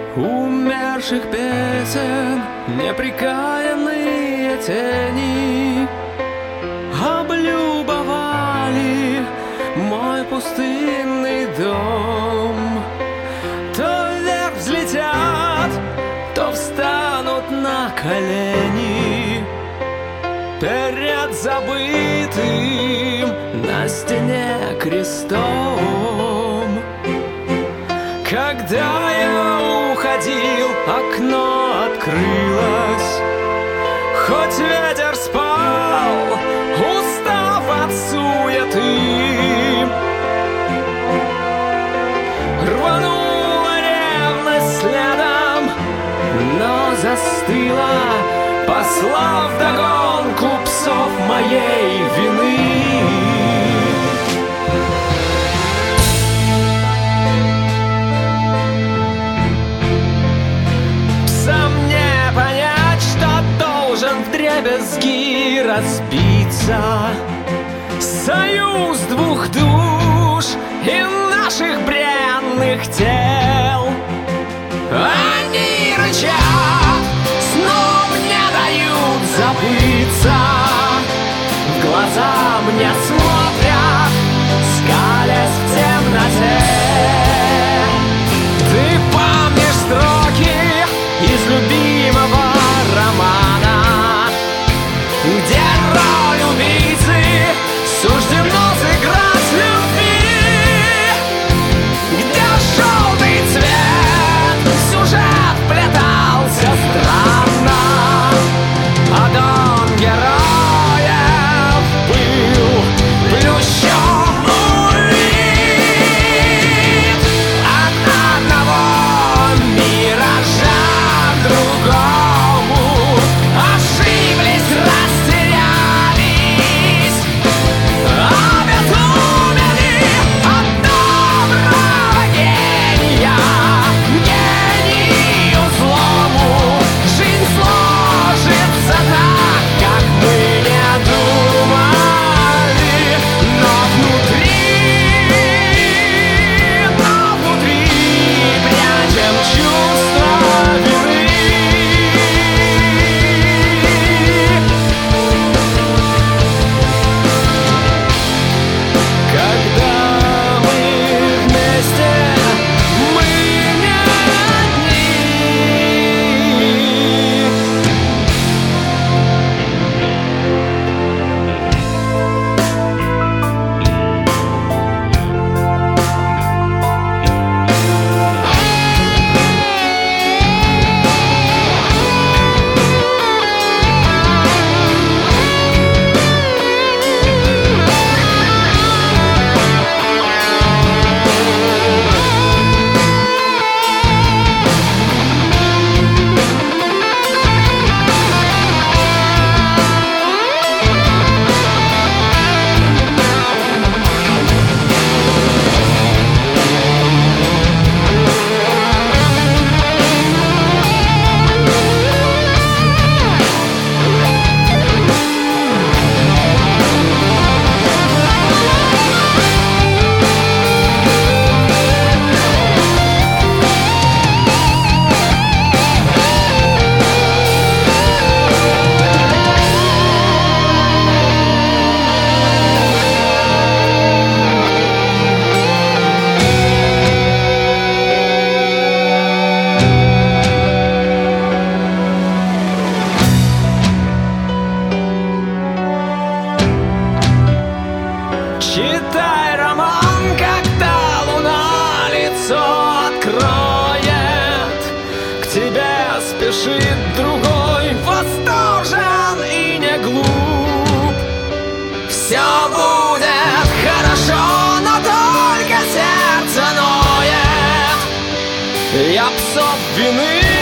умерших песен неприкаянные тени облюбовали мой пустынный дом. То вверх взлетят, то встанут на колени перед забытым на стене крестом. Когда я уходил, окно открылось, хоть ветер спал, устав от суеты. Рванула ревность следом, но застыла, послав вдогонку псов моей вины. Вдребезги разбиться союз двух душ и наших бренных тел. Они рычат, снова не дают забыться, в глаза мне смотрят, скалясь в темноте. Ты помнишь строки из любимого романа, где роль убийцы суждено сыграть любви, где желтый цвет в сюжет вплетался странно, а дом героев был плющом убит от одного миража к другому. Ошиблись, растерялись, обезумели от доброго гения, гению злому. Жизнь сложится так, как мы не думали, но внутри прячем чувство вины. Когда мы вместе, мы не одни. Читай роман, когда луна лицо откроет, к тебе спешит другой, восторжен и не глуп. Все будет хорошо, но только сердце ноет. Я псов вины